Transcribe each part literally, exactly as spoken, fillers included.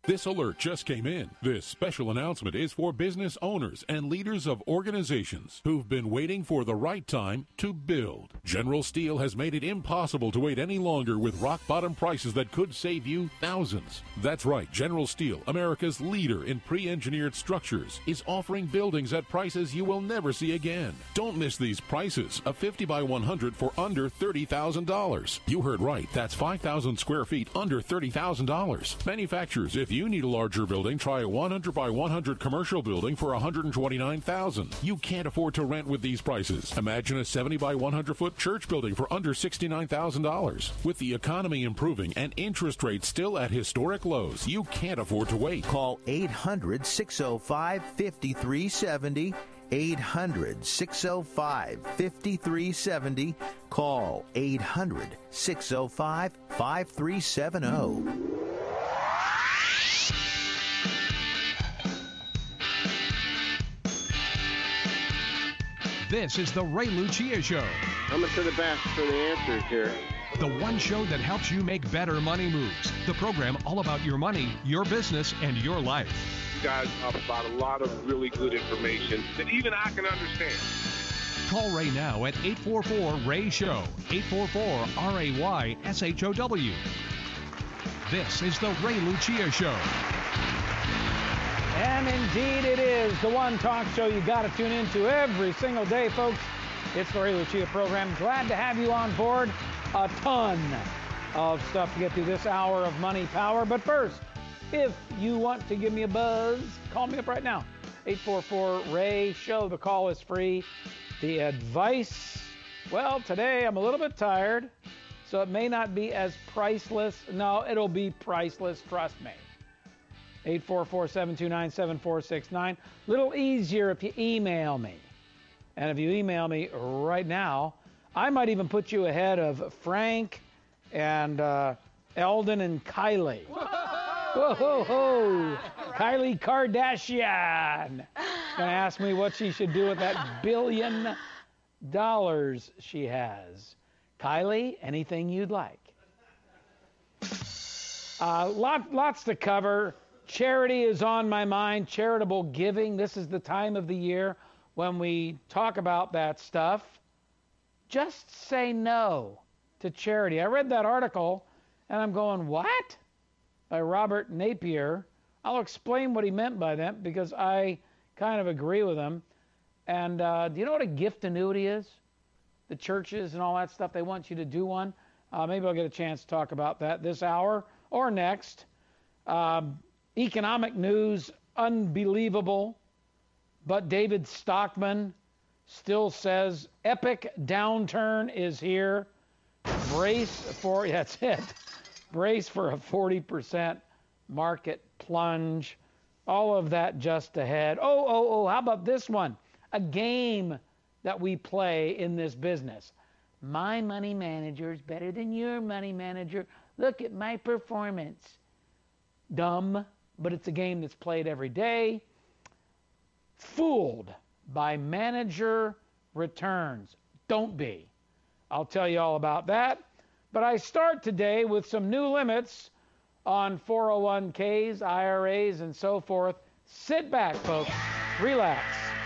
This alert just came in. This special announcement is for business owners and leaders of organizations who've been waiting for the right time to build. General Steel has made it impossible to wait any longer with rock-bottom prices that could save you thousands. That's right, General Steel, America's leader in pre-engineered structures, is offering buildings at prices you will never see again. Don't miss these prices. A fifty by one hundred for under thirty thousand dollars. You heard right. That's five thousand square feet under thirty thousand dollars. Manufacturers, if you need a larger building, try a one hundred by one hundred commercial building for one hundred twenty-nine thousand dollars. You can't afford to rent with these prices. Imagine a seventy by one hundred foot church building for under sixty-nine thousand dollars. With the economy improving and interest rates still at historic lows, you can't afford to wait. Call eight hundred, six oh five, five three seven oh. eight hundred, six oh five, five three seven oh. Call eight hundred, six oh five, five three seven oh. This is the Ray Lucia Show. Coming to the best for the answers here. The one show that helps you make better money moves. The program all about your money, your business, and your life. You guys have about a lot of really good information that even I can understand. Call Ray now at eight four four, R A Y, S H O W. eight four four, R A Y S H O W. This is the Ray Lucia Show. And indeed it is the one talk show you got to tune into every single day, folks. It's the Ray Lucia program. Glad to have you on board. A ton of stuff to get through this hour of Money Power. But first, if you want to give me a buzz, call me up right now. eight four four, R A Y, S H O W. The call is free. The advice, well, today I'm a little bit tired, so it may not be as priceless. No, it'll be priceless, trust me. eight four four, seven two nine, seven four six nine. Little easier if you email me. And if you email me right now, I might even put you ahead of Frank and uh, Eldon and Kylie. Whoa, whoa, whoa. Kylie Kardashian is going to ask me what she should do with that billion dollars she has. Kylie, anything you'd like. Uh, lot, lots to cover. Charity is on my mind, charitable giving. This is the time of the year when we talk about that stuff. Just say no to charity. I read that article, and I'm going, what? By Robert Napier. I'll explain what he meant by that because I kind of agree with him. And uh, do you know what a gift annuity is? The churches and all that stuff, they want you to do one. Uh, maybe I'll get a chance to talk about that this hour or next. Um, Economic news, unbelievable. But David Stockman still says epic downturn is here. Brace for, that's it. Brace for a forty percent market plunge. All of that just ahead. Oh, oh, oh, how about this one? A game that we play in this business. My money manager is better than your money manager. Look at my performance. Dumb. But it's a game that's played every day. Fooled by manager returns. Don't be. I'll tell you all about that. But I start today with some new limits on four oh one Ks, I R As, and so forth. Sit back, folks. Relax.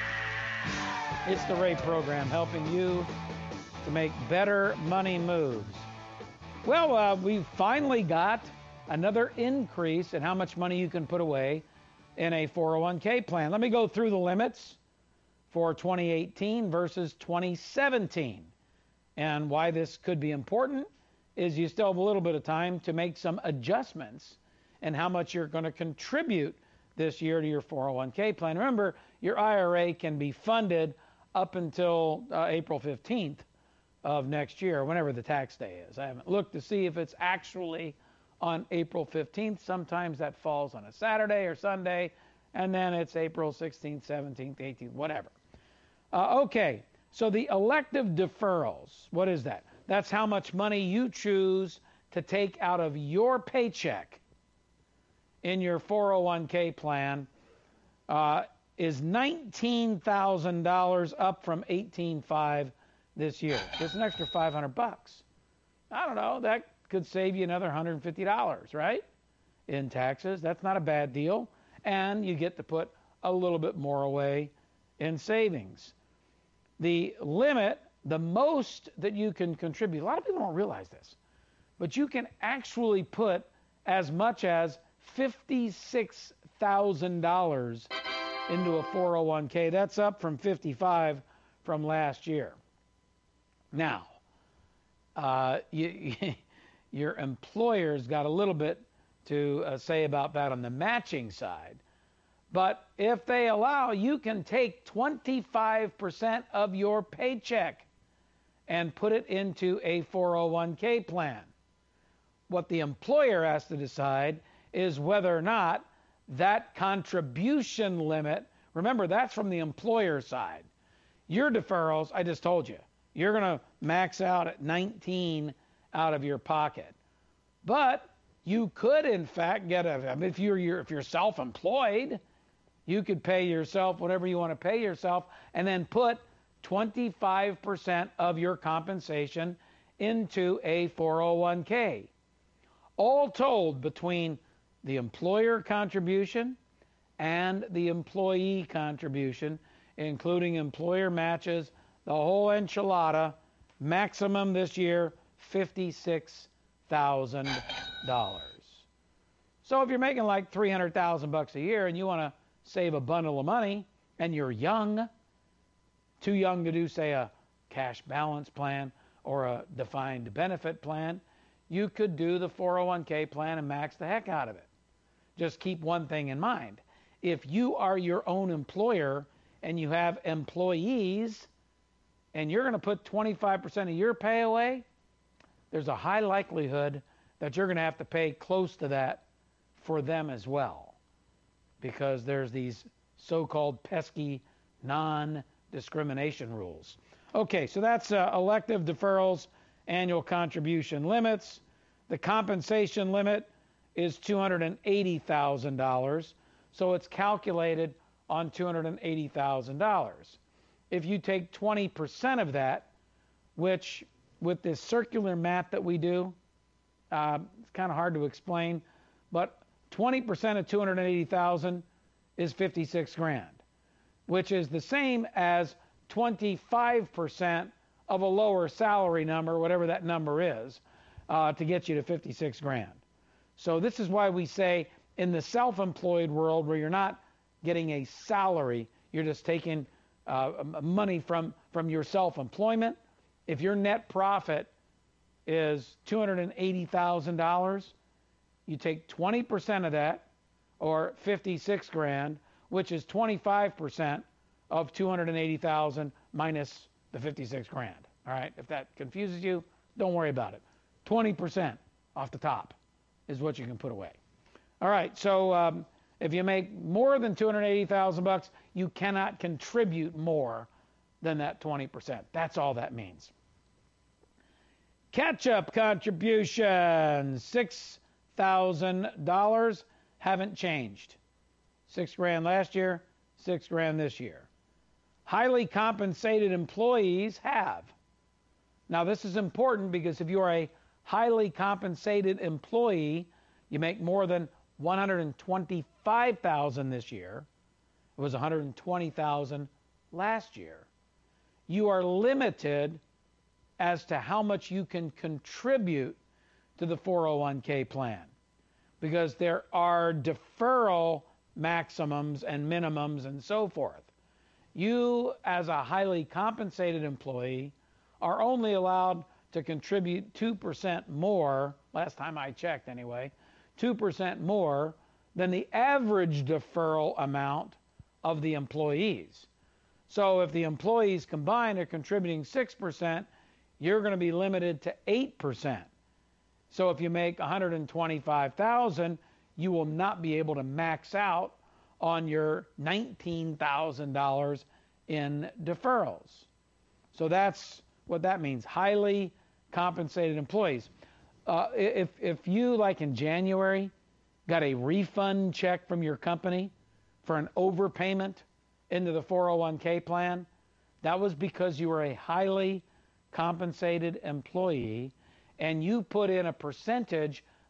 It's the Ray program helping you to make better money moves. Well, uh, we finally got another increase in how much money you can put away in a four oh one K plan. Let me go through the limits for twenty eighteen versus twenty seventeen. And why this could be important is you still have a little bit of time to make some adjustments in how much you're going to contribute this year to your four oh one K plan. Remember, your I R A can be funded up until uh, April fifteenth of next year, whenever the tax day is. I haven't looked to see if it's actually on April fifteenth. Sometimes that falls on a Saturday or Sunday, and then it's April sixteenth, seventeenth, eighteenth, whatever. Uh, okay, so the elective deferrals, what is that? That's how much money you choose to take out of your paycheck in your four oh one K plan uh, is nineteen thousand dollars, up from eighteen thousand five hundred dollars this year. Just an extra five hundred bucks. I don't know, that could save you another one hundred fifty dollars, right? in taxes. That's not a bad deal. And you get to put a little bit more away in savings. The limit, the most that you can contribute, a lot of people don't realize this, but you can actually put as much as fifty-six thousand dollars into a four oh one k. That's up from fifty-five from last year. Now, uh, you, your employer's got a little bit to uh, say about that on the matching side. But if they allow, you can take twenty-five percent of your paycheck and put it into a four oh one k plan. What the employer has to decide is whether or not that contribution limit, remember that's from the employer side. Your deferrals, I just told you, you're going to max out at nineteen out of your pocket. But you could, in fact, get a, I mean, if you're, you're, if you're self-employed, you could pay yourself whatever you want to pay yourself and then put twenty-five percent of your compensation into a four oh one k. All told, between the employer contribution and the employee contribution, including employer matches, the whole enchilada, maximum this year, fifty-six thousand dollars. So if you're making like three hundred thousand bucks a year and you want to save a bundle of money and you're young, too young to do, say, a cash balance plan or a defined benefit plan, you could do the four oh one k plan and max the heck out of it. Just keep one thing in mind. If you are your own employer and you have employees and you're going to put twenty-five percent of your pay away, there's a high likelihood that you're going to have to pay close to that for them as well, because there's these so-called pesky non-discrimination rules. Okay, so that's uh, elective deferrals, annual contribution limits. The compensation limit is two hundred eighty thousand dollars, so it's calculated on two hundred eighty thousand dollars. If you take twenty percent of that, which with this circular math that we do, uh, it's kind of hard to explain, but twenty percent of two hundred eighty thousand is fifty-six grand, which is the same as twenty-five percent of a lower salary number, whatever that number is, uh, to get you to fifty-six grand. So this is why we say in the self-employed world, where you're not getting a salary, you're just taking uh, money from, from your self-employment. If your net profit is two hundred eighty thousand dollars, you take twenty percent of that, or fifty-six grand, which is twenty-five percent of two hundred eighty thousand minus the fifty-six grand. All right, if that confuses you, don't worry about it. twenty percent off the top is what you can put away. All right, so um, if you make more than two hundred eighty thousand bucks, you cannot contribute more than that twenty percent. That's all that means. Catch-up contributions, six thousand dollars, haven't changed. Six grand last year, six grand this year. Highly compensated employees have. Now this is important because if you are a highly compensated employee, you make more than one hundred twenty-five thousand dollars this year. It was one hundred twenty thousand dollars last year. You are limited as to how much you can contribute to the four oh one k plan, because there are deferral maximums and minimums and so forth. You, as a highly compensated employee, are only allowed to contribute two percent more, last time I checked anyway, two percent more than the average deferral amount of the employees. So if the employees combined are contributing six percent, you're going to be limited to eight percent. So if you make one hundred twenty-five thousand dollars, you will not be able to max out on your nineteen thousand dollars in deferrals. So that's what that means, highly compensated employees. Uh, if, if you, like in January, got a refund check from your company for an overpayment into the four oh one k plan, that was because you were a highly compensated employee and you put in a percentage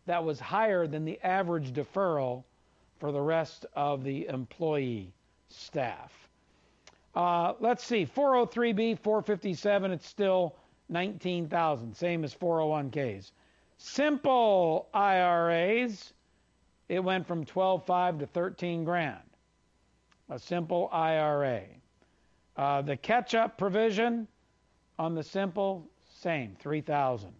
that was higher than the average deferral for the rest of the employee staff. Uh, let's see, four oh three B, four fifty-seven, it's still nineteen thousand, same as four oh one K's. Simple I R As, it went from twelve five to thirteen grand. A simple I R A. Uh, the catch-up provision on the simple, same, three thousand.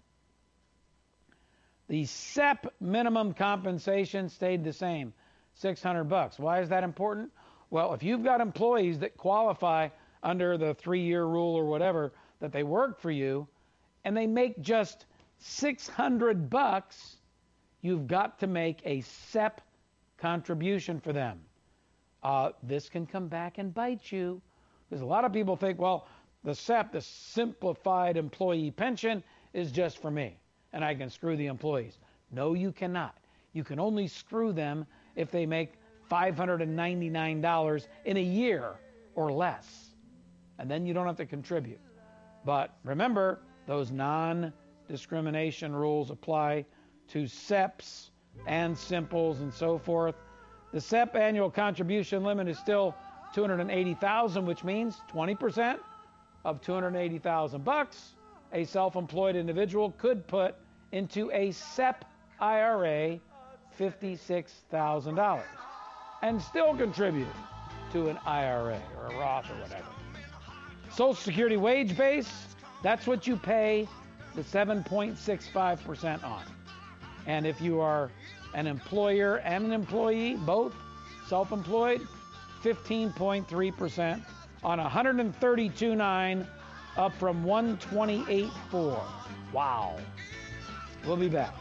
The S E P minimum compensation stayed the same, six hundred bucks. Why is that important? Well, if you've got employees that qualify under the three-year rule or whatever, that they work for you, and they make just six hundred bucks, you've got to make a S E P contribution for them. Uh, this can come back and bite you, because a lot of people think, well, the S E P, the Simplified Employee Pension, is just for me, and I can screw the employees. No, you cannot. You can only screw them if they make five hundred ninety-nine dollars in a year or less, and then you don't have to contribute. But remember, those non-discrimination rules apply to S E Ps and simples and so forth. The S E P annual contribution limit is still two hundred eighty thousand dollars, which means twenty percent of two hundred eighty thousand bucks a self-employed individual could put into a S E P I R A fifty-six thousand dollars and still contribute to an I R A or a Roth or whatever. Social Security wage base, that's what you pay the seven point six five percent on. And if you are an employer and an employee, both self-employed, fifteen point three percent on one hundred thirty-two point nine, up from one twenty-eight point four. Wow. We'll be back.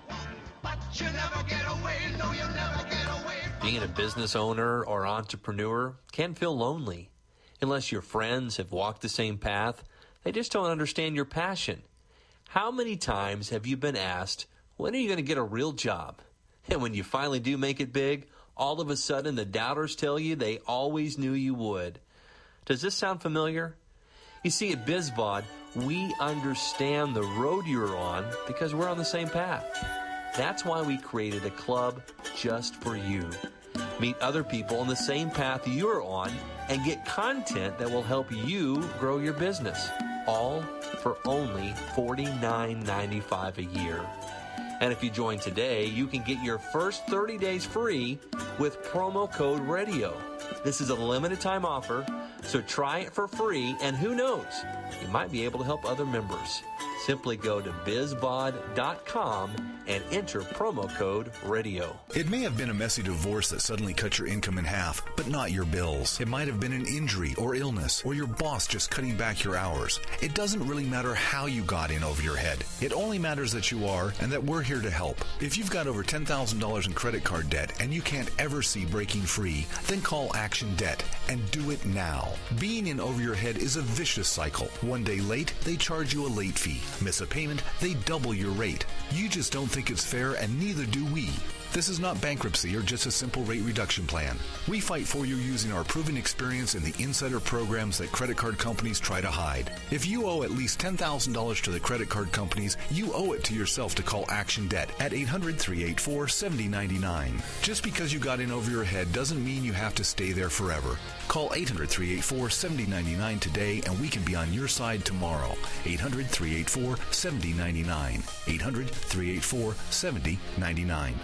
But you never get away, no, you never get away. Being a business owner or entrepreneur can feel lonely. Unless your friends have walked the same path, they just don't understand your passion. How many times have you been asked, when are you going to get a real job? And when you finally do make it big, all of a sudden the doubters tell you they always knew you would. Does this sound familiar? You see, at BizBod, we understand the road you're on because we're on the same path. That's why we created a club just for you. Meet other people on the same path you're on and get content that will help you grow your business, all for only forty-nine ninety-five a year. And if you join today, you can get your first thirty days free with promo code RADIO. This is a limited time offer, so try it for free, and who knows, you might be able to help other members. Simply go to bizbod dot com and enter promo code RADIO. It may have been a messy divorce that suddenly cut your income in half, but not your bills. It might have been an injury or illness, or your boss just cutting back your hours. It doesn't really matter how you got in over your head. It only matters that you are and that we're here to help. If you've got over ten thousand dollars in credit card debt and you can't ever see breaking free, then call Action Debt and do it now. Being in over your head is a vicious cycle. One day late, they charge you a late fee. Miss a payment, they double your rate. You just don't think it's fair, and neither do we. This is not bankruptcy or just a simple rate reduction plan. We fight for you using our proven experience in the insider programs that credit card companies try to hide. If you owe at least ten thousand dollars to the credit card companies, you owe it to yourself to call Action Debt at eight hundred, three eight four, seven oh nine nine. Just because you got in over your head doesn't mean you have to stay there forever. Call eight hundred, three eight four, seven oh nine nine today and we can be on your side tomorrow. eight hundred, three eight four, seven oh nine nine. eight hundred, three eight four, seven oh nine nine.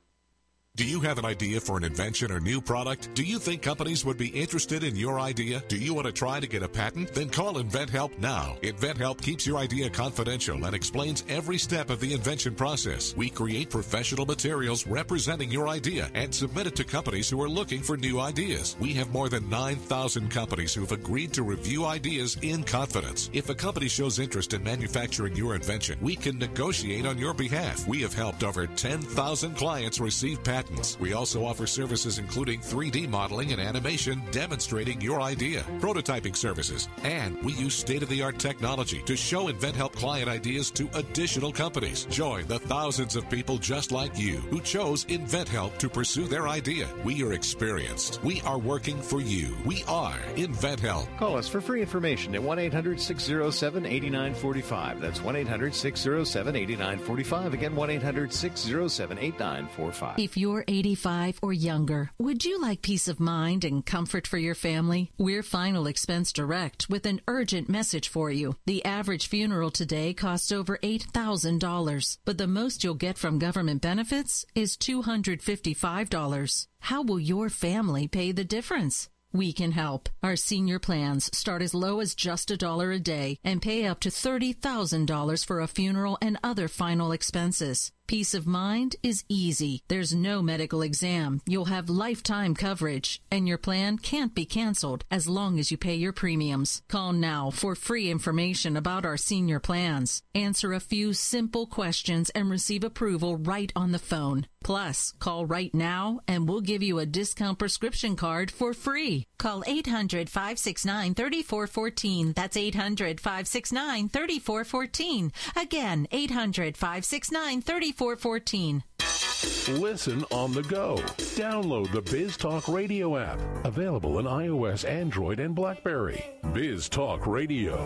Do you have an idea for an invention or new product? Do you think companies would be interested in your idea? Do you want to try to get a patent? Then call InventHelp now. InventHelp keeps your idea confidential and explains every step of the invention process. We create professional materials representing your idea and submit it to companies who are looking for new ideas. We have more than nine thousand companies who've agreed to review ideas in confidence. If a company shows interest in manufacturing your invention, we can negotiate on your behalf. We have helped over ten thousand clients receive patents consultants. We also offer services including three D modeling and animation demonstrating your idea, prototyping services, and we use state-of-the-art technology to show InventHelp client ideas to additional companies. Join the thousands of people just like you who chose InventHelp to pursue their idea. We are experienced. We are working for you. We are InventHelp. Call us for free information at one eight hundred six oh seven eight nine four five. That's one eight hundred six oh seven eight nine four five. Again, one eight hundred six oh seven eight nine four five. If you're eighty-five or younger, would you like peace of mind and comfort for your family? We're Final Expense Direct with an urgent message for you. The average funeral today costs over eight thousand dollars, but the most you'll get from government benefits is two hundred fifty-five dollars. How will your family pay the difference? We can help. Our senior plans start as low as just a dollar a day and pay up to thirty thousand dollars for a funeral and other final expenses. Peace of mind is easy. There's no medical exam. You'll have lifetime coverage, and your plan can't be canceled as long as you pay your premiums. Call now for free information about our senior plans. Answer a few simple questions and receive approval right on the phone. Plus, call right now and we'll give you a discount prescription card for free. Call eight hundred, five six nine, three four one four. That's eight hundred, five six nine, three four one four. Again, eight hundred, five six nine, three four one four. Listen on the go. Download the Biz Talk Radio app. Available on iOS, Android, and BlackBerry. Biz Talk Radio.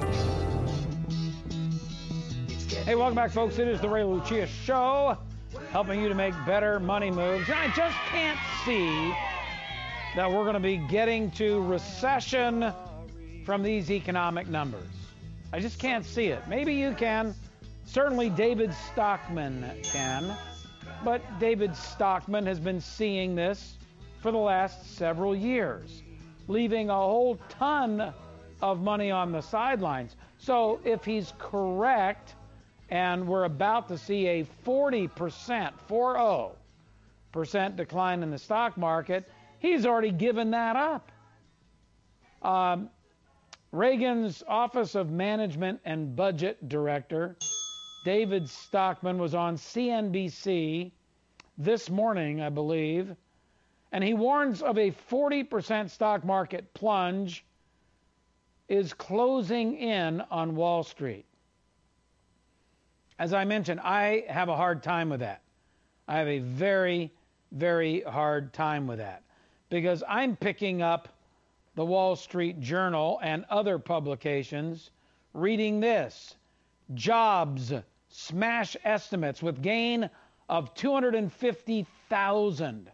Hey, welcome back, folks. It is the Ray Lucia Show, helping you to make better money moves. And I just can't see that we're going to be getting to recession from these economic numbers. I just can't see it. Maybe you can. Certainly David Stockman can. But David Stockman has been seeing this for the last several years, leaving a whole ton of money on the sidelines. So if he's correct, and we're about to see a forty percent, forty percent decline in the stock market, he's already given that up. Um, Reagan's Office of Management and Budget Director, David Stockman, was on C N B C this morning, I believe, and he warns of a forty percent stock market plunge is closing in on Wall Street. As I mentioned, I have a hard time with that. I have a very, very hard time with that because I'm picking up the Wall Street Journal and other publications reading this: jobs smash estimates with gain of two hundred fifty thousand.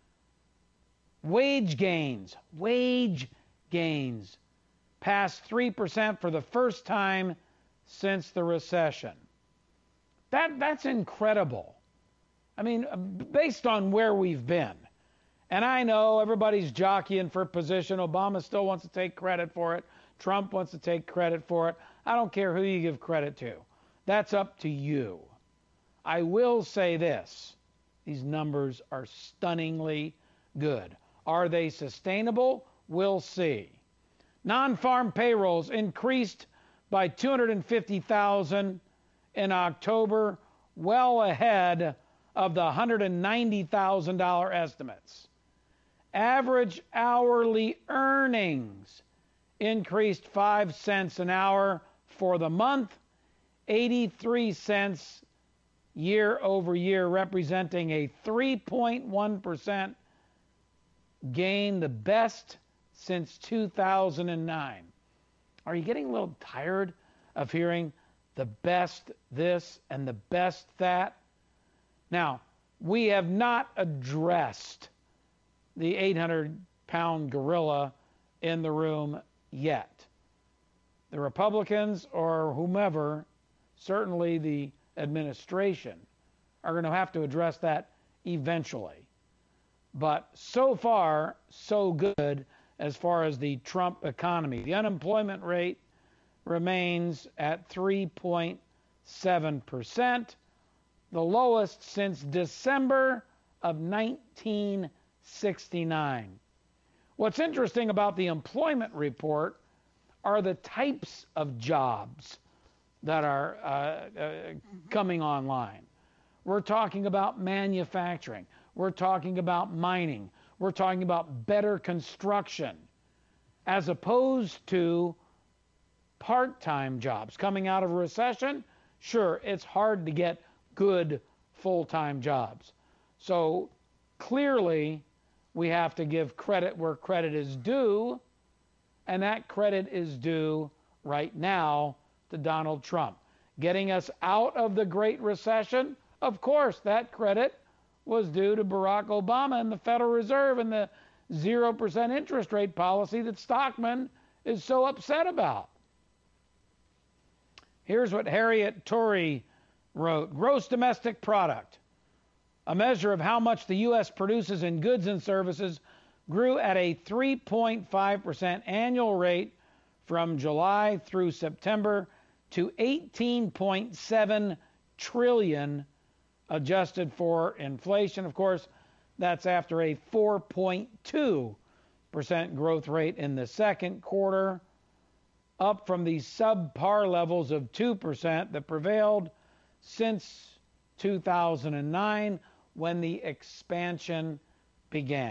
Wage gains, wage gains past three percent for the first time since the recession. That that's incredible. I mean, based on where we've been. And I know everybody's jockeying for position. Obama still wants to take credit for it. Trump wants to take credit for it. I don't care who you give credit to. That's up to you. I will say this. These numbers are stunningly good. Are they sustainable? We'll see. Non-farm payrolls increased by two hundred fifty thousand in October, well ahead of the one hundred ninety thousand dollars estimates. Average hourly earnings increased five cents an hour for the month, eighty-three cents year over year, representing a three point one percent gain, the best since two thousand nine. Are you getting a little tired of hearing the best this and the best that? Now, we have not addressed the eight hundred pound gorilla in the room yet. The Republicans or whomever, certainly the administration, are going to have to address that eventually. But so far, so good as far as the Trump economy. The unemployment rate remains at three point seven percent, the lowest since December of nineteen sixty-nine. What's interesting about the employment report are the types of jobs that are uh, uh, coming online. We're talking about manufacturing. We're talking about mining. We're talking about better construction, as opposed to part-time jobs. Coming out of a recession, sure, it's hard to get good full-time jobs. So clearly, we have to give credit where credit is due, and that credit is due right now to Donald Trump. Getting us out of the Great Recession, of course, that credit was due to Barack Obama and the Federal Reserve and the zero percent interest rate policy that Stockman is so upset about. Here's what Harriet Torrey wrote. Gross domestic product, a measure of how much the U S produces in goods and services, grew at a three point five percent annual rate from July through September to eighteen point seven trillion dollars adjusted for inflation. Of course, that's after a four point two percent growth rate in the second quarter, up from the subpar levels of two percent that prevailed since two thousand nine, when the expansion began.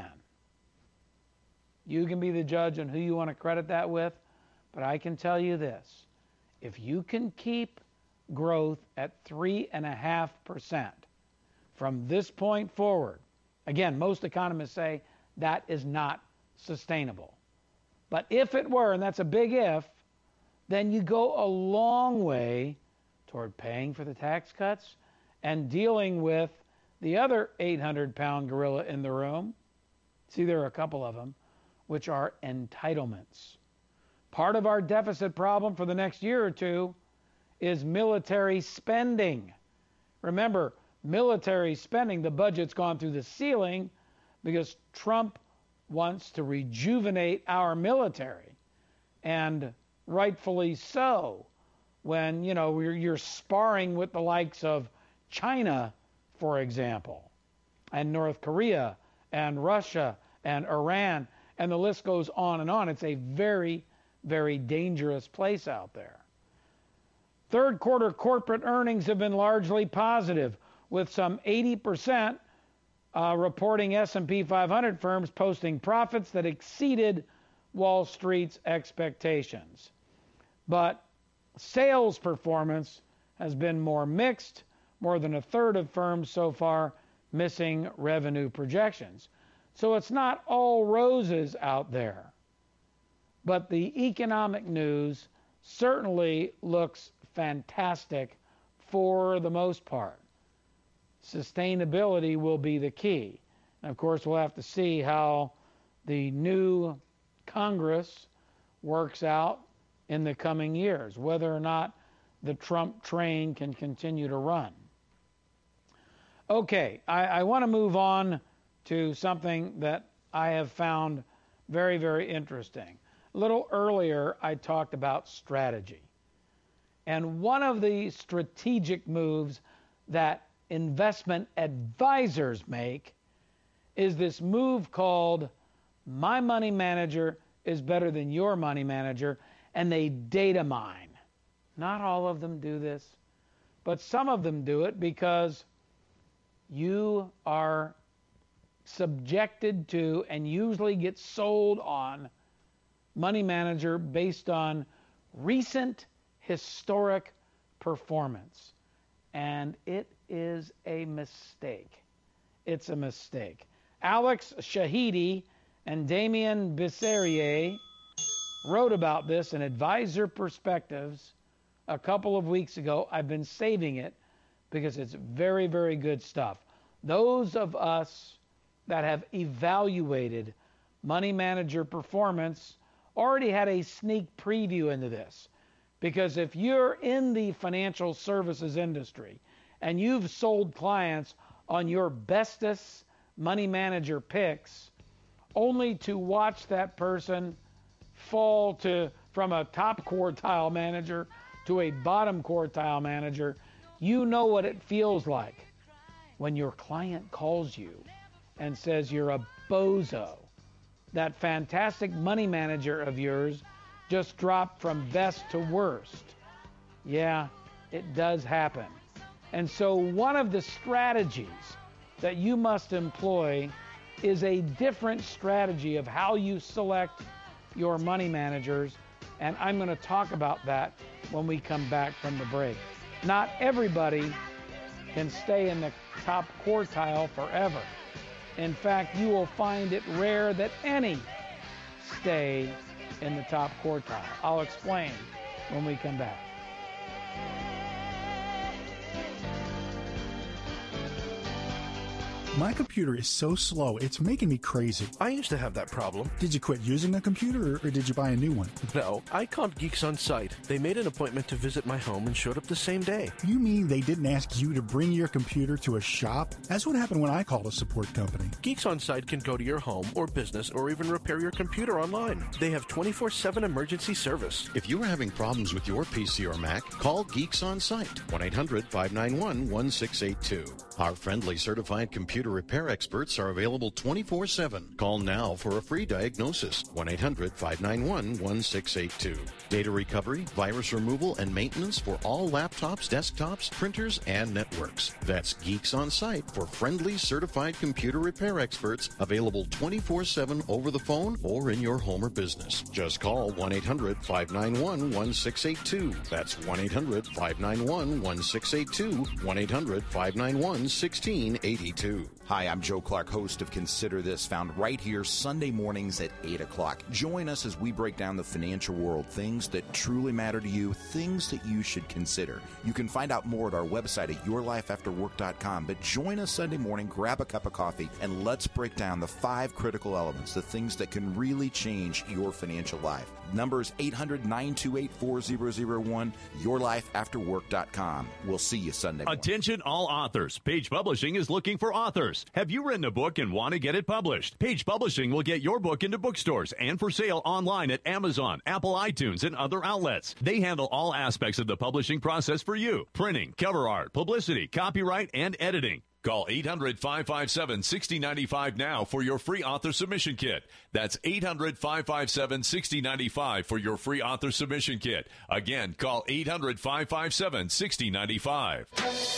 You can be the judge on who you want to credit that with, but I can tell you this. If you can keep growth at three point five percent from this point forward, again, most economists say that is not sustainable. But if it were, and that's a big if, then you go a long way toward paying for the tax cuts and dealing with the other eight hundred pound gorilla in the room. See, there are a couple of them, which are entitlements. Part of our deficit problem for the next year or two is military spending. Remember, military spending, the budget's gone through the ceiling because Trump wants to rejuvenate our military. And rightfully so, when, you know, you're, you're sparring with the likes of China, for example, and North Korea, and Russia, and Iran, and the list goes on and on. It's a very, very dangerous place out there. Third quarter corporate earnings have been largely positive, with some eighty percent uh, reporting S and P five hundred firms posting profits that exceeded Wall Street's expectations. But sales performance has been more mixed, more than a third of firms so far missing revenue projections. So it's not all roses out there. But the economic news certainly looks fantastic for the most part. Sustainability will be the key. And of course, we'll have to see how the new Congress works out in the coming years, whether or not the Trump train can continue to run. Okay, I, I want to move on to something that I have found very, very interesting. A little earlier, I talked about strategy. And one of the strategic moves that investment advisors make is this move called My Money Manager is better than your money manager, and they data mine. Not all of them do this, but some of them do it because you are subjected to and usually get sold on Money Manager based on recent historic performance. And it is a mistake. It's a mistake. Alex Shahidi and Damien Bisserier wrote about this in Advisor Perspectives a couple of weeks ago. I've been saving it because it's very, very good stuff. Those of us that have evaluated Money Manager performance already had a sneak preview into this. Because if you're in the financial services industry and you've sold clients on your bestest money manager picks, only to watch that person fall to from a top quartile manager to a bottom quartile manager, you know what it feels like when your client calls you and says you're a bozo. That fantastic money manager of yours just dropped from best to worst. Yeah, it does happen. And so one of the strategies that you must employ is a different strategy of how you select your money managers, and I'm going to talk about that when we come back from the break. Not everybody can stay in the top quartile forever. In fact, you will find it rare that any stay in the top quartile. I'll explain when we come back. My computer is so slow, it's making me crazy. I used to have that problem. Did you quit using the computer, or, or did you buy a new one? No, I called Geeks On Site. They made an appointment to visit my home and showed up the same day. You mean they didn't ask you to bring your computer to a shop? That's what happened when I called a support company. Geeks On Site can go to your home or business or even repair your computer online. They have twenty-four seven emergency service. If you are having problems with your P C or Mac, call Geeks On Site, one eight hundred, five nine one, one six eight two. Our friendly certified computer repair experts are available twenty-four seven. Call now for a free diagnosis, one eight hundred, five nine one, one six eight two. Data recovery, virus removal, and maintenance for all laptops, desktops, printers, and networks. That's Geeks On Site for friendly certified computer repair experts, available twenty-four seven over the phone or in your home or business. Just call one eight hundred, five nine one, one six eight two. That's one eight hundred, five nine one, one six eight two, one eight hundred, five nine one, one six eight two. Hi, I'm Joe Clark, host of Consider This, found right here Sunday mornings at eight o'clock. Join us as we break down the financial world, things that truly matter to you, things that you should consider. You can find out more at our website at your life after work dot com, but join us Sunday morning, grab a cup of coffee, and let's break down the five critical elements, the things that can really change your financial life. Number is eight hundred, nine two eight, four zero zero one, your life after work dot com. We'll see you Sunday morning. Attention all authors. Page Publishing is looking for authors. Have you written a book and want to get it published? Page Publishing will get your book into bookstores and for sale online at Amazon, Apple iTunes, and other outlets. They handle all aspects of the publishing process for you. Printing, cover art, publicity, copyright, and editing. Call eight hundred, five five seven, six zero nine five now for your free author submission kit. That's eight hundred, five five seven, six zero nine five for your free author submission kit. Again, call eight hundred, five five seven, six zero nine five.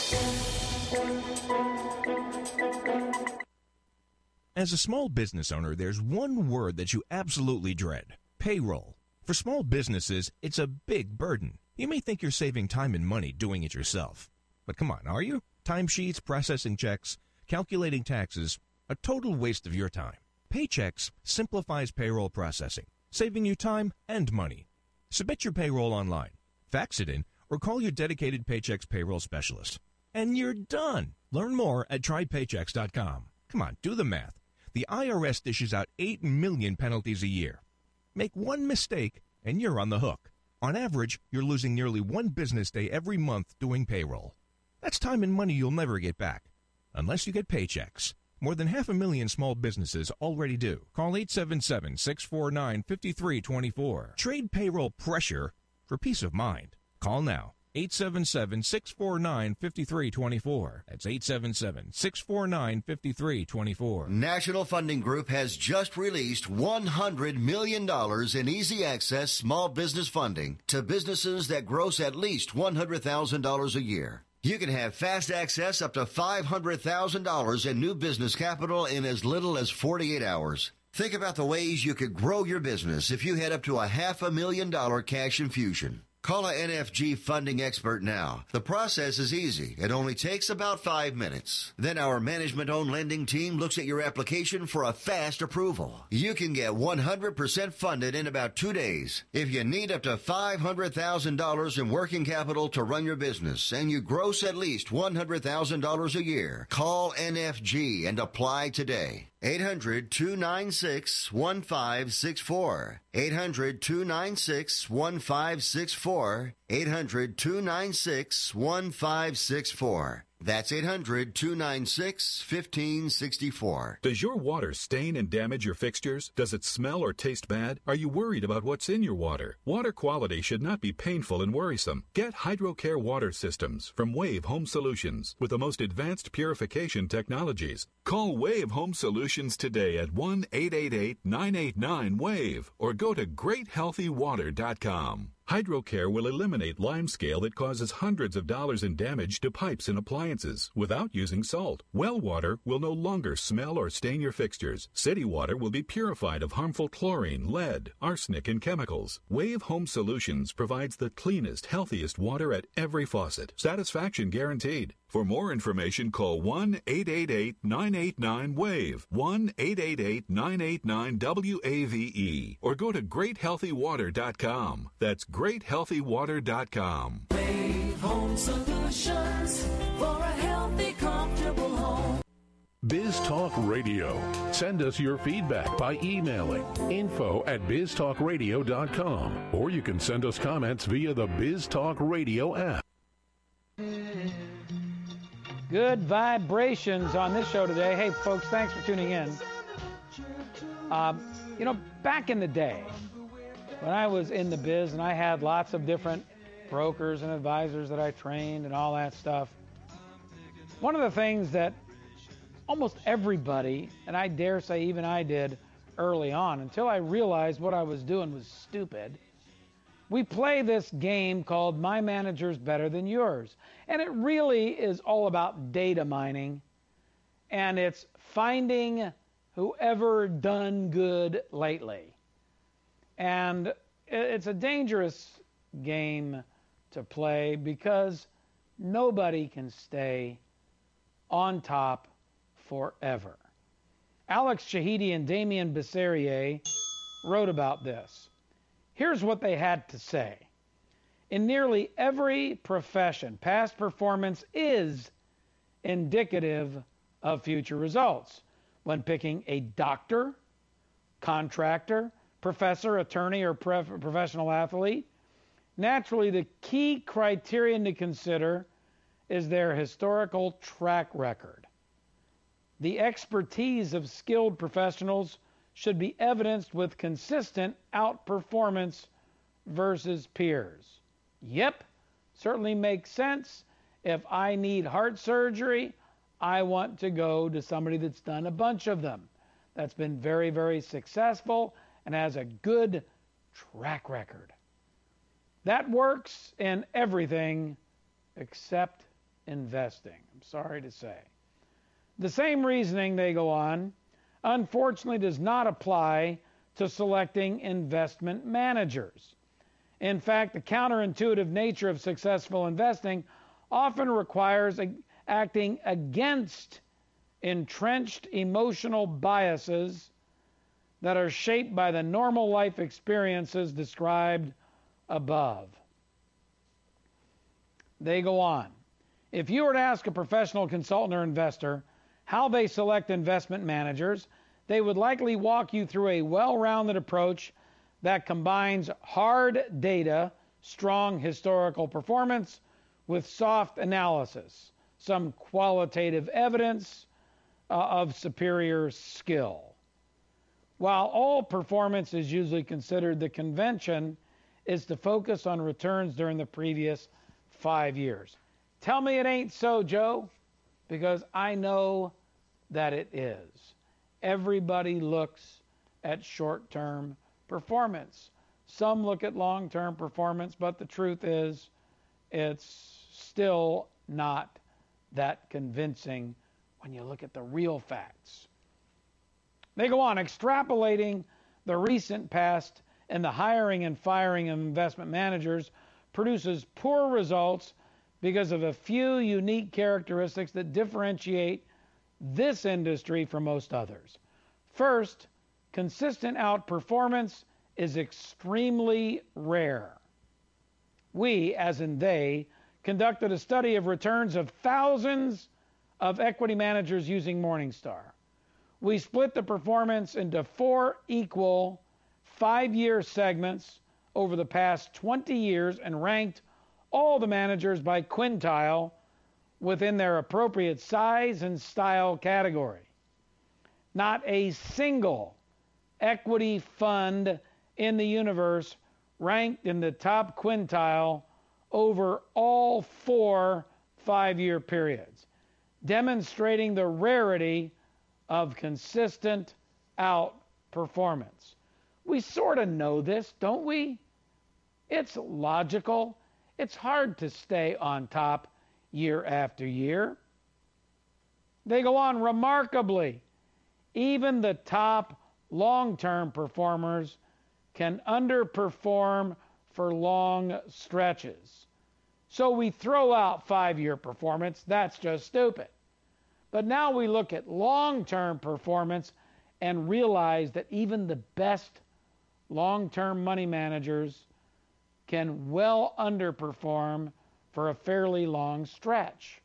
As a small business owner, there's one word that you absolutely dread: payroll. For small businesses, it's a big burden. You may think you're saving time and money doing it yourself. But come on, are you? Timesheets, processing checks, calculating taxes, a total waste of your time. Paychex simplifies payroll processing, saving you time and money. Submit your payroll online, fax it in, or call your dedicated Paychex payroll specialist. And you're done. Learn more at try paychex dot com. Come on, do the math. The I R S dishes out eight million penalties a year. Make one mistake, and you're on the hook. On average, you're losing nearly one business day every month doing payroll. That's time and money you'll never get back, unless you get Paychex. More than half a million small businesses already do. Call eight seven seven, six four nine, five three two four. Trade payroll pressure for peace of mind. Call now. eight seven seven, six four nine, five three two four. That's eight seven seven, six four nine, five three two four. National Funding Group has just released one hundred million dollars in easy access small business funding to businesses that gross at least one hundred thousand dollars a year. You can have fast access up to five hundred thousand dollars in new business capital in as little as forty-eight hours. Think about the ways you could grow your business if you had up to a half a million dollar cash infusion. Call a N F G funding expert now. The process is easy. It only takes about five minutes. Then our management-owned lending team looks at your application for a fast approval. You can get one hundred percent funded in about two days. If you need up to five hundred thousand dollars in working capital to run your business and you gross at least one hundred thousand dollars a year, call N F G and apply today. eight hundred, two nine six, one five six four. eight hundred, two nine six, one five six four. eight hundred, two nine six, one five six four. That's eight hundred, two nine six, one five six four. Does your water stain and damage your fixtures? Does it smell or taste bad? Are you worried about what's in your water? Water quality should not be painful and worrisome. Get HydroCare water systems from Wave Home Solutions with the most advanced purification technologies. Call Wave Home Solutions today at one eight eight eight, nine eight nine, WAVE or go to great healthy water dot com. HydroCare will eliminate limescale that causes hundreds of dollars in damage to pipes and appliances without using salt. Well water will no longer smell or stain your fixtures. City water will be purified of harmful chlorine, lead, arsenic, and chemicals. Wave Home Solutions provides the cleanest, healthiest water at every faucet. Satisfaction guaranteed. For more information, call one eight eight eight, nine eight nine, WAVE, one eight eight eight, nine eight nine, W A V E, or go to great healthy water dot com. That's great healthy water dot com. Wave Home Solutions for a healthy, comfortable home. Biz Talk Radio. Send us your feedback by emailing info at biz talk radio dot com, or you can send us comments via the Biz Talk Radio app. Good vibrations on this show today. Hey, folks, thanks for tuning in. Um, you know, back in the day, when I was in the biz and I had lots of different brokers and advisors that I trained and all that stuff, one of the things that almost everybody, and I dare say even I did early on, until I realized what I was doing was stupid, we play this game called My Manager's Better Than Yours. And it really is all about data mining. And it's finding whoever done good lately. And it's a dangerous game to play because nobody can stay on top forever. Alex Shahidi and Damien Besserier wrote about this. Here's what they had to say. In nearly every profession, past performance is indicative of future results. When picking a doctor, contractor, professor, attorney, or pre- professional athlete, naturally the key criterion to consider is their historical track record. The expertise of skilled professionals should be evidenced with consistent outperformance versus peers. Yep, certainly makes sense. If I need heart surgery, I want to go to somebody that's done a bunch of them, that's been very, very successful and has a good track record. That works in everything except investing, I'm sorry to say. The same reasoning, they go on, unfortunately does not apply to selecting investment managers. In fact, the counterintuitive nature of successful investing often requires acting against entrenched emotional biases that are shaped by the normal life experiences described above. They go on. If you were to ask a professional consultant or investor how they select investment managers, they would likely walk you through a well-rounded approach that combines hard data, strong historical performance, with soft analysis, some qualitative evidence uh, of superior skill. While all performance is usually considered, the convention is to focus on returns during the previous five years. Tell me it ain't so, Joe, because I know that it is. Everybody looks at short-term performance. Some look at long-term performance, but the truth is it's still not that convincing when you look at the real facts. They go on, extrapolating the recent past and the hiring and firing of investment managers produces poor results because of a few unique characteristics that differentiate this industry from most others. First, consistent outperformance is extremely rare. We, as in they, conducted a study of returns of thousands of equity managers using Morningstar. We split the performance into four equal five-year segments over the past twenty years and ranked all the managers by quintile within their appropriate size and style category. Not a single equity fund in the universe ranked in the top quintile over all four five-year periods, demonstrating the rarity of It's logical. It's hard to stay on top year after year. They go on, remarkably, even the top long-term performers can underperform for long stretches. So we throw out five-year performance. That's just stupid. But now we look at long-term performance and realize that even the best long-term money managers can well underperform for a fairly long stretch.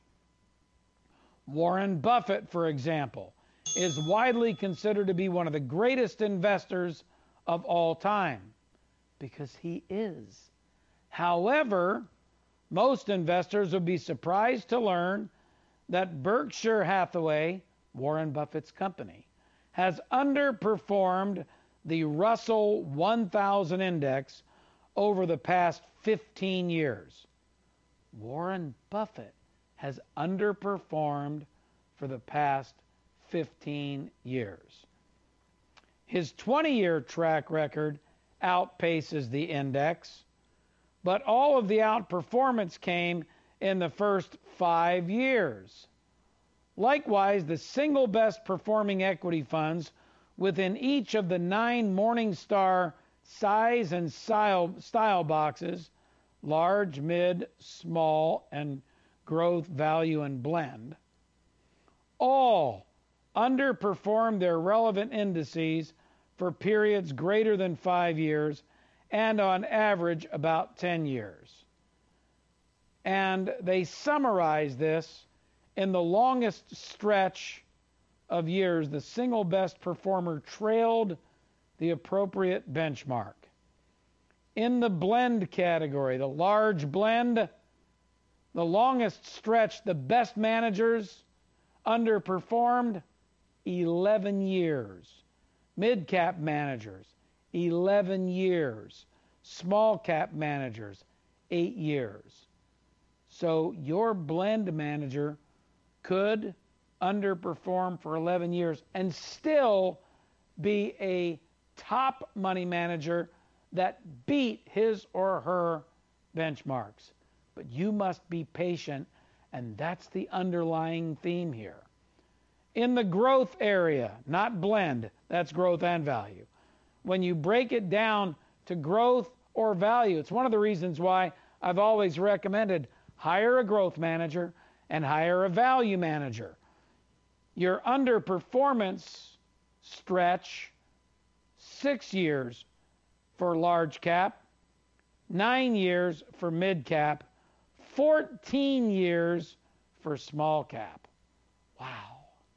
Warren Buffett, for example, is widely considered to be one of the greatest investors of all time because he is. However, most investors would be surprised to learn that Berkshire Hathaway, Warren Buffett's company, has underperformed the Russell one thousand index over the past fifteen years. Warren Buffett has underperformed for the past fifteen years. His twenty-year track record outpaces the index, but all of the outperformance came in the first five years. Likewise, the single best performing equity funds within each of the nine Morningstar size and style, style boxes, large, mid, small, and growth, value, and blend, all underperformed their relevant indices for periods greater than five years and on average about ten years. And they summarize this in the longest stretch of years. The single best performer trailed the appropriate benchmark. In the blend category, the large blend, the longest stretch, the best managers underperformed eleven years. Mid-cap managers, eleven years. Small-cap managers, eight years. So your blend manager could underperform for eleven years and still be a top money manager that beat his or her benchmarks. But you must be patient, and that's the underlying theme here. In the growth area, not blend, that's growth and value. When you break it down to growth or value, it's one of the reasons why I've always recommended hire a growth manager and hire a value manager. Your underperformance stretch, six years for large cap, nine years for mid cap, fourteen years for small cap. Wow.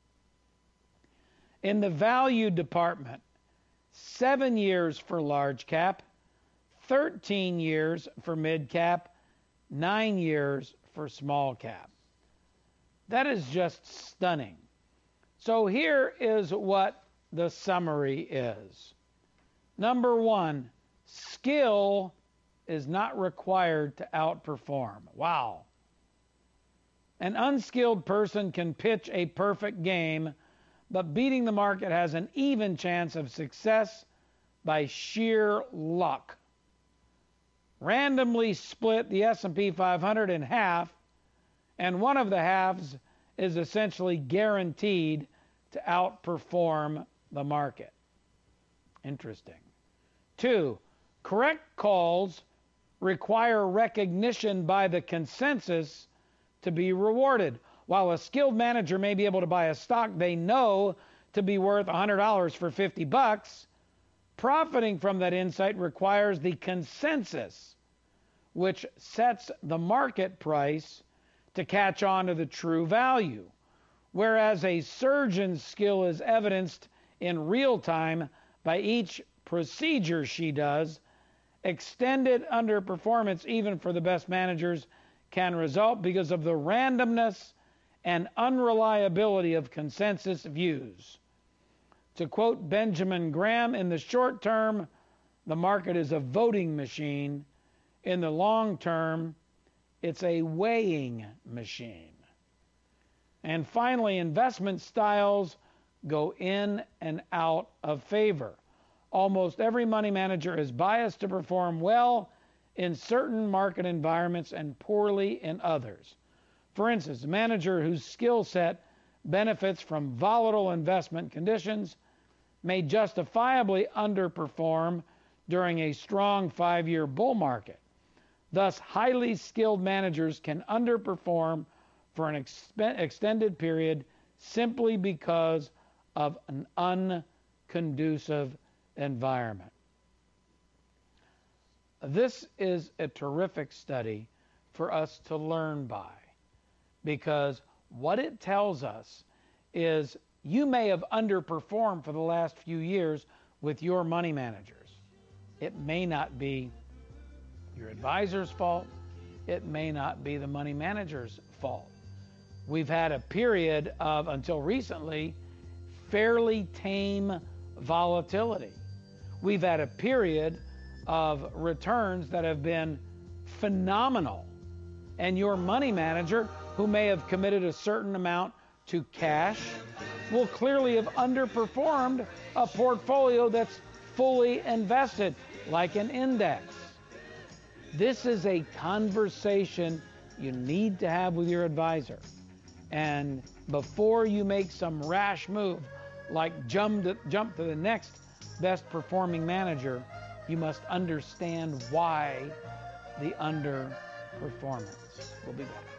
In the value department, seven years for large cap, thirteen years for mid cap, nine years for small cap. That is just stunning. So here is what the summary is. Number one, skill is not required to outperform. Wow. An unskilled person can pitch a perfect game, but beating the market has an even chance of success by sheer luck. Randomly split the S and P five hundred in half, and one of the halves is essentially guaranteed to outperform the market. Interesting. Two, correct calls require recognition by the consensus to be rewarded. While a skilled manager may be able to buy a stock they know to be worth one hundred dollars for fifty bucks, profiting from that insight requires the consensus, which sets the market price to catch on to the true value. Whereas a surgeon's skill is evidenced in real time by each procedure she does, extended underperformance, even for the best managers, can result because of the randomness and unreliability of consensus views. To quote Benjamin Graham, in the short term, the market is a voting machine. In the long term, it's a weighing machine. And finally, investment styles go in and out of favor. Almost every money manager is biased to perform well in certain market environments and poorly in others. For instance, a manager whose skill set benefits from volatile investment conditions may justifiably underperform during a strong five-year bull market. Thus, highly skilled managers can underperform for an exp- extended period simply because of an unconducive environment. This is a terrific study for us to learn by, because what it tells us is you may have underperformed for the last few years with your money managers. It may not be your advisor's fault. It may not be the money manager's fault. We've had a period of, until recently, fairly tame volatility. We've had a period of returns that have been phenomenal. And your money manager, who may have committed a certain amount to cash, will clearly have underperformed a portfolio that's fully invested, like an index. This is a conversation you need to have with your advisor. And before you make some rash move, like jump to, jump to the next best performing manager, you must understand why the underperformance. We'll be back.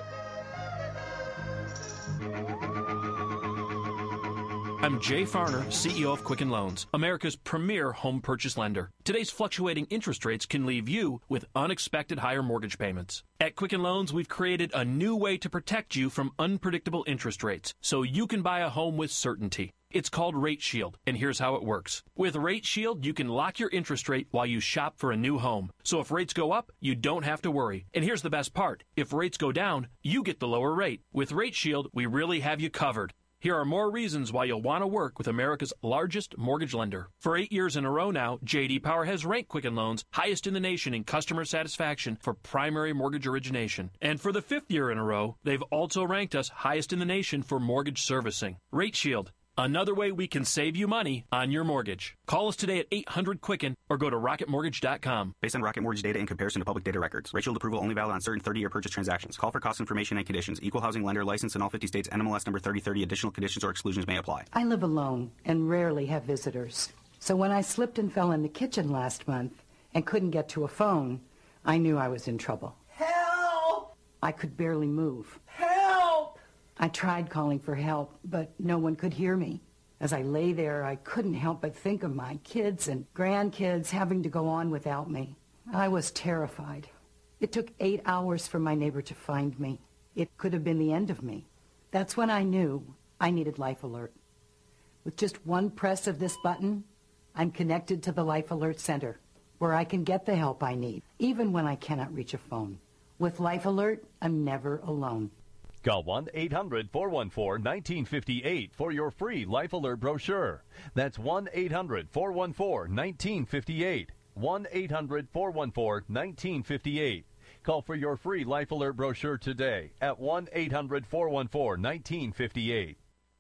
I'm Jay Farner, C E O of Quicken Loans, America's premier home purchase lender. Today's fluctuating interest rates can leave you with unexpected higher mortgage payments. At Quicken Loans, we've created a new way to protect you from unpredictable interest rates so you can buy a home with certainty. It's called Rate Shield, and here's how it works. With Rate Shield, you can lock your interest rate while you shop for a new home. So if rates go up, you don't have to worry. And here's the best part. If rates go down, you get the lower rate. With Rate Shield, we really have you covered. Here are more reasons why you'll want to work with America's largest mortgage lender. For eight years in a row now, J D Power has ranked Quicken Loans highest in the nation in customer satisfaction for primary mortgage origination. And for the fifth year in a row, they've also ranked us highest in the nation for mortgage servicing. Rate Shield, another way we can save you money on your mortgage. Call us today at eight hundred Quicken or go to rocket mortgage dot com. Based on Rocket Mortgage data in comparison to public data records. Rate Shield approval only valid on certain thirty-year purchase transactions. Call for cost information and conditions. Equal housing lender licensed in all fifty states. N M L S number thirty thirty. Additional conditions or exclusions may apply. I live alone and rarely have visitors. So when I slipped and fell in the kitchen last month and couldn't get to a phone, I knew I was in trouble. Help! I could barely move. Help! I tried calling for help, but no one could hear me. As I lay there, I couldn't help but think of my kids and grandkids having to go on without me. I was terrified. It took eight hours for my neighbor to find me. It could have been the end of me. That's when I knew I needed Life Alert. With just one press of this button, I'm connected to the Life Alert Center, where I can get the help I need, even when I cannot reach a phone. With Life Alert, I'm never alone. Call one eight hundred four one four one nine five eight for your free Life Alert brochure. That's one eight hundred four one four one nine five eight. one eight hundred four one four one nine five eight. Call for your free Life Alert brochure today at one eight hundred four one four one nine five eight.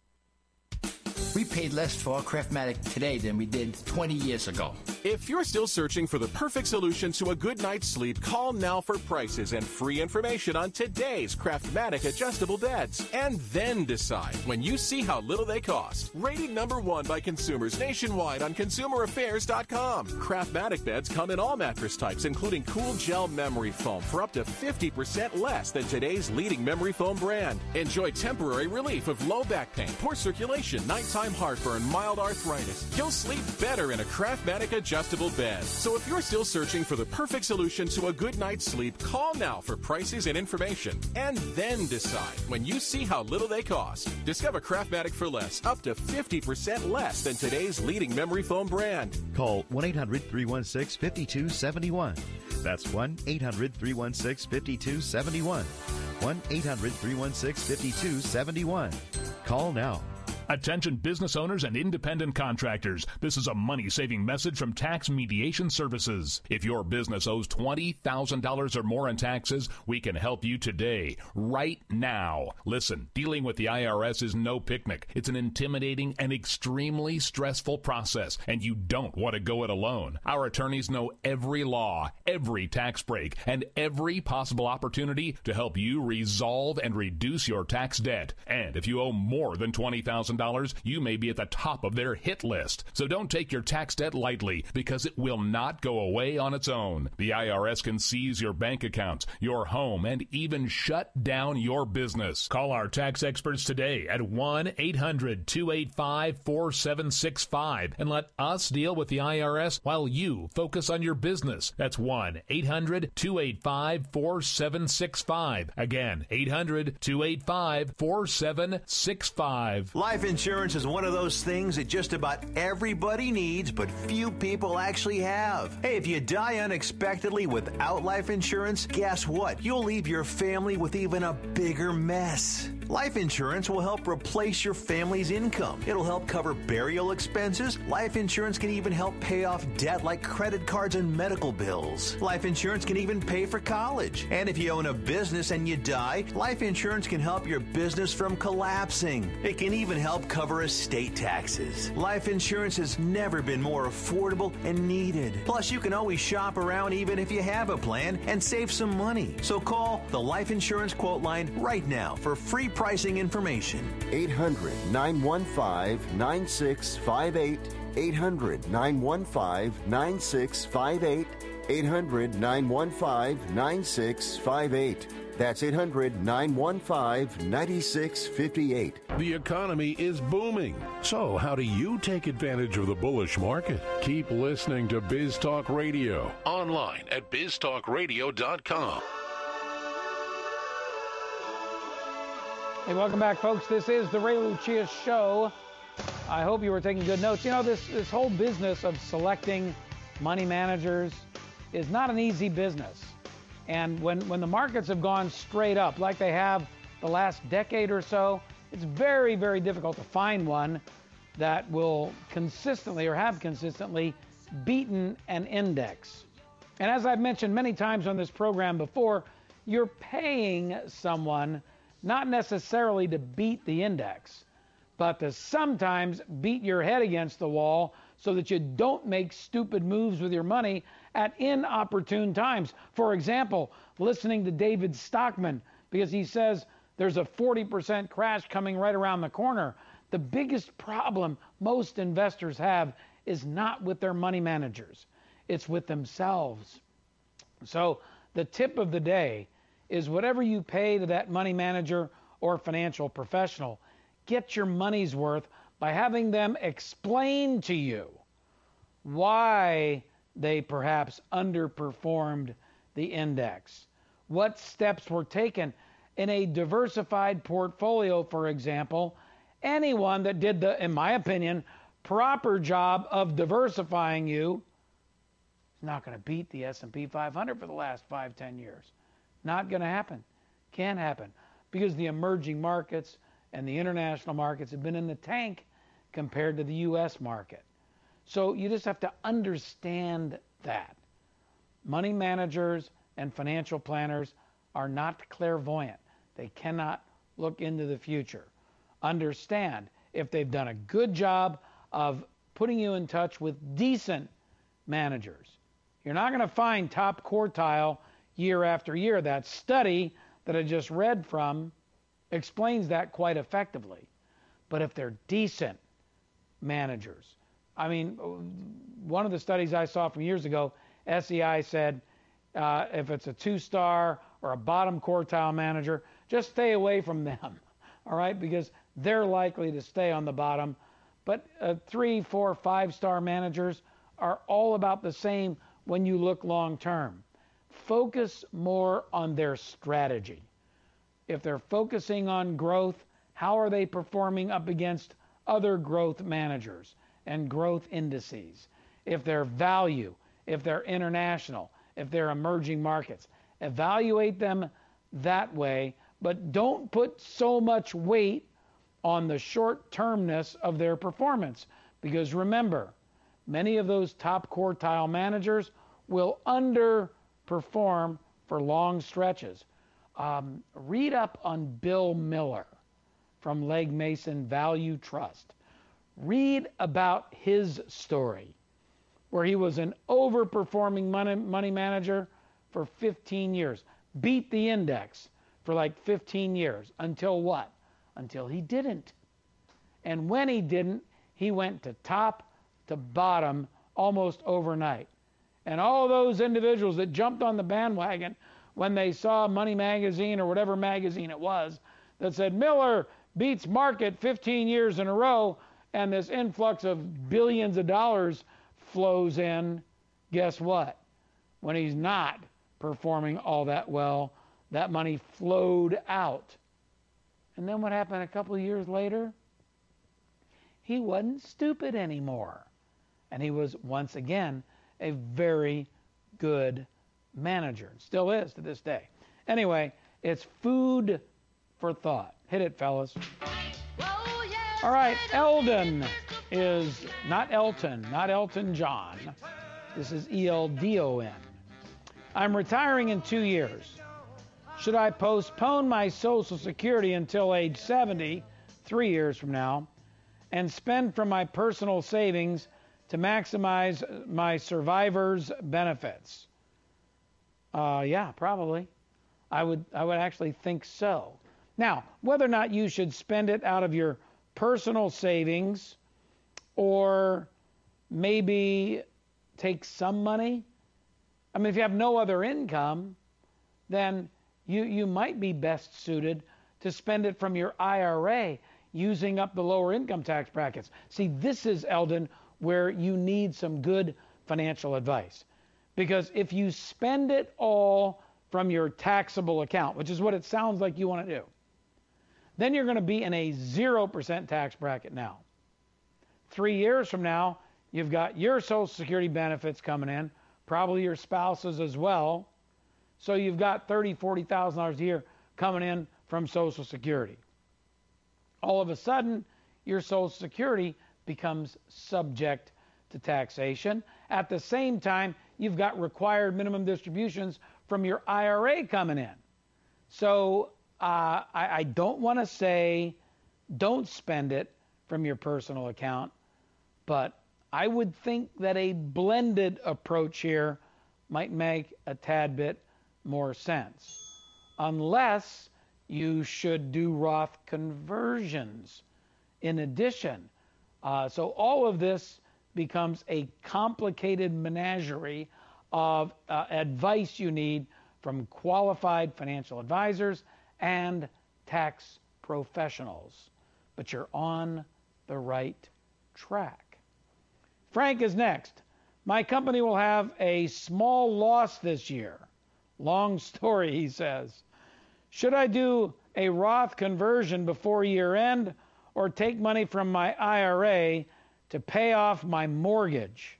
We paid less for our Craftmatic today than we did twenty years ago. If you're still searching for the perfect solution to a good night's sleep, call now for prices and free information on today's Craftmatic adjustable beds. And then decide when you see how little they cost. Rated number one by consumers nationwide on consumer affairs dot com. Craftmatic beds come in all mattress types, including cool gel memory foam for up to fifty percent less than today's leading memory foam brand. Enjoy temporary relief of low back pain, poor circulation, nighttime heartburn, mild arthritis. You'll sleep better in a Craftmatic adjustable bed. So if you're still searching for the perfect solution to a good night's sleep, call now for prices and information. And then decide when you see how little they cost. Discover Craftmatic for less, up to fifty percent less than today's leading memory foam brand. Call one eight hundred three one six five two seven one. That's one eight hundred three one six five two seven one. one eight hundred three one six five two seven one. Call now. Attention business owners and independent contractors. This is a money-saving message from Tax Mediation Services. If your business owes twenty thousand dollars or more in taxes, we can help you today, right now. Listen, dealing with the I R S is no picnic. It's an intimidating and extremely stressful process, and you don't want to go it alone. Our attorneys know every law, every tax break, and every possible opportunity to help you resolve and reduce your tax debt. And if you owe more than twenty thousand dollars, you may be at the top of their hit list. So don't take your tax debt lightly, because it will not go away on its own. The I R S can seize your bank accounts, your home, and even shut down your business. Call our tax experts today at one eight hundred two eight five four seven six five and let us deal with the I R S while you focus on your business. That's one eight hundred two eight five four seven six five. Again, eight hundred two eight five four seven six five. Life insurance is one of those things that just about everybody needs, but few people actually have. Hey, if you die unexpectedly without life insurance, guess what? You'll leave your family with even a bigger mess. Life insurance will help replace your family's income. It'll help cover burial expenses. Life insurance can even help pay off debt like credit cards and medical bills. Life insurance can even pay for college. And if you own a business and you die, life insurance can help your business from collapsing. It can even help cover estate taxes. Life insurance has never been more affordable and needed. Plus, you can always shop around even if you have a plan and save some money. So call the Life Insurance Quote Line right now for free pricing information. eight hundred nine one five nine six five eight. eight hundred nine one five nine six five eight. eight hundred nine one five nine six five eight. That's eight hundred nine one five nine six five eight. The economy is booming. So how do you take advantage of the bullish market? Keep listening to Biz Talk Radio. Online at biz talk radio dot com. Hey, welcome back, folks. This is the Ray Lucia Show. I hope you were taking good notes. You know, this, this whole business of selecting money managers is not an easy business. And when, when the markets have gone straight up, like they have the last decade or so, it's very, very difficult to find one that will consistently or have consistently beaten an index. And as I've mentioned many times on this program before, you're paying someone not necessarily to beat the index, but to sometimes beat your head against the wall so that you don't make stupid moves with your money at inopportune times. For example, listening to David Stockman, because he says there's a forty percent crash coming right around the corner. The biggest problem most investors have is not with their money managers. It's with themselves. So the tip of the day is whatever you pay to that money manager or financial professional, get your money's worth by having them explain to you why they perhaps underperformed the index. What steps were taken in a diversified portfolio, for example. Anyone that did the, in my opinion, proper job of diversifying you is not going to beat the S and P five hundred for the last five, ten years. Not going to happen. Can't happen. Because the emerging markets and the international markets have been in the tank compared to the U S market. So you just have to understand that. Money managers and financial planners are not clairvoyant. They cannot look into the future. Understand if they've done a good job of putting you in touch with decent managers. You're not going to find top quartile year after year. That study that I just read from explains that quite effectively. But if they're decent managers, I mean, one of the studies I saw from years ago, S E I said uh, if it's a two-star or a bottom quartile manager, just stay away from them, all right, because they're likely to stay on the bottom. But uh, three, four, five-star managers are all about the same when you look long-term. Focus more on their strategy. If they're focusing on growth, how are they performing up against other growth managers and growth indices? If they're value, if they're international, if they're emerging markets, evaluate them that way, but don't put so much weight on the short-termness of their performance. Because remember, many of those top quartile managers will underperform for long stretches. Um, read up on Bill Miller from Legg Mason Value Trust. Read about his story, where he was an overperforming money, money manager for fifteen years. Beat the index for like fifteen years. Until what? Until he didn't. And when he didn't, he went to top to bottom almost overnight. And all those individuals that jumped on the bandwagon when they saw Money Magazine or whatever magazine it was that said Miller beats market fifteen years in a row and this influx of billions of dollars flows in, guess what? When he's not performing all that well, that money flowed out. And then what happened a couple of years later? He wasn't stupid anymore. And he was, once again, a very good manager. Still is to this day. Anyway, it's food for thought. Hit it, fellas. All right, Eldon is not Elton, not Elton John. This is E L D O N. I'm retiring in two years. Should I postpone my Social Security until age seventy, three years from now, and spend from my personal savings to maximize my survivor's benefits? Uh, yeah, probably. I would, I would actually think so. Now, whether or not you should spend it out of your personal savings or maybe take some money. I mean, if you have no other income, then you, you might be best suited to spend it from your I R A using up the lower income tax brackets. See, this is, Eldon, where you need some good financial advice. Because if you spend it all from your taxable account, which is what it sounds like you want to do, then you're going to be in a zero percent tax bracket now. Three years from now, you've got your Social Security benefits coming in, probably your spouse's as well. So you've got thirty thousand dollars, forty thousand dollars a year coming in from Social Security. All of a sudden, your Social Security becomes subject to taxation. At the same time, you've got required minimum distributions from your I R A coming in. So uh, I, I don't want to say don't spend it from your personal account, but I would think that a blended approach here might make a tad bit more sense, unless you should do Roth conversions in addition. Uh, so all of this becomes a complicated menagerie of uh, advice you need from qualified financial advisors and tax professionals. But you're on the right track. Frank is next. My company will have a small loss this year. Long story, he says. Should I do a Roth conversion before year end or take money from my I R A to pay off my mortgage?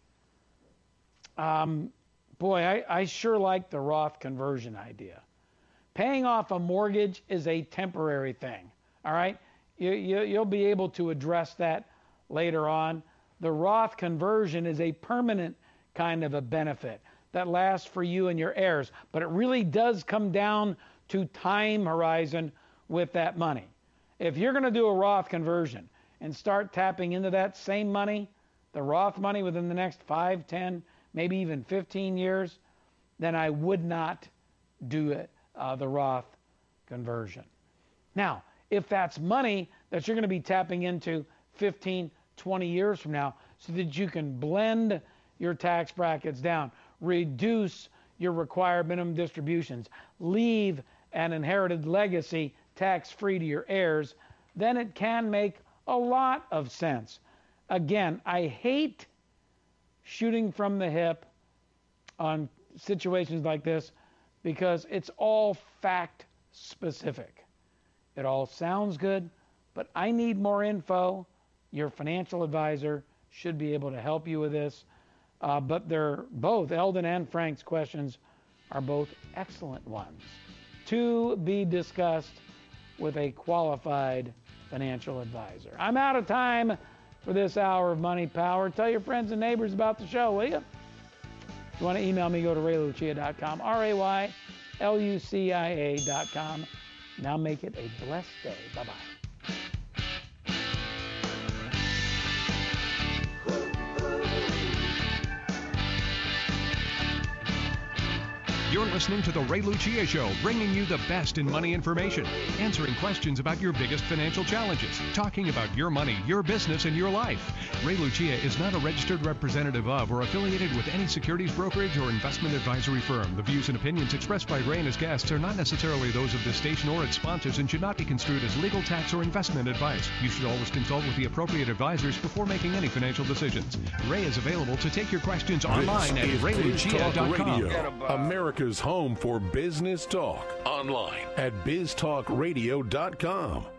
Um, boy, I, I sure like the Roth conversion idea. Paying off a mortgage is a temporary thing, all right? You, you, you'll be able to address that later on. The Roth conversion is a permanent kind of a benefit that lasts for you and your heirs, but it really does come down to time horizon with that money. If you're going to do a Roth conversion and start tapping into that same money, the Roth money, within the next five, ten, maybe even fifteen years, then I would not do it, uh, the Roth conversion. Now, if that's money that you're going to be tapping into fifteen, twenty years from now, so that you can blend your tax brackets down, reduce your required minimum distributions, leave an inherited legacy tax-free to your heirs, then it can make a lot of sense. Again, I hate shooting from the hip on situations like this because it's all fact specific. It all sounds good, but I need more info. Your financial advisor should be able to help you with this. Uh, but they're both, Eldon and Frank's questions are both excellent ones to be discussed with a qualified financial advisor. I'm out of time for this hour of Money Power. Tell your friends and neighbors about the show, will you? If you want to email me, go to ray lucia dot com, R A Y L U C I A dot com. Now make it a blessed day. Bye-bye. You're listening to The Ray Lucia Show, bringing you the best in money information, answering questions about your biggest financial challenges, talking about your money, your business, and your life. Ray Lucia is not a registered representative of or affiliated with any securities brokerage or investment advisory firm. The views and opinions expressed by Ray and his guests are not necessarily those of this station or its sponsors and should not be construed as legal, tax, or investment advice. You should always consult with the appropriate advisors before making any financial decisions. Ray is available to take your questions online at ray lucia dot com. America's home for business talk. Online at biz talk radio dot com.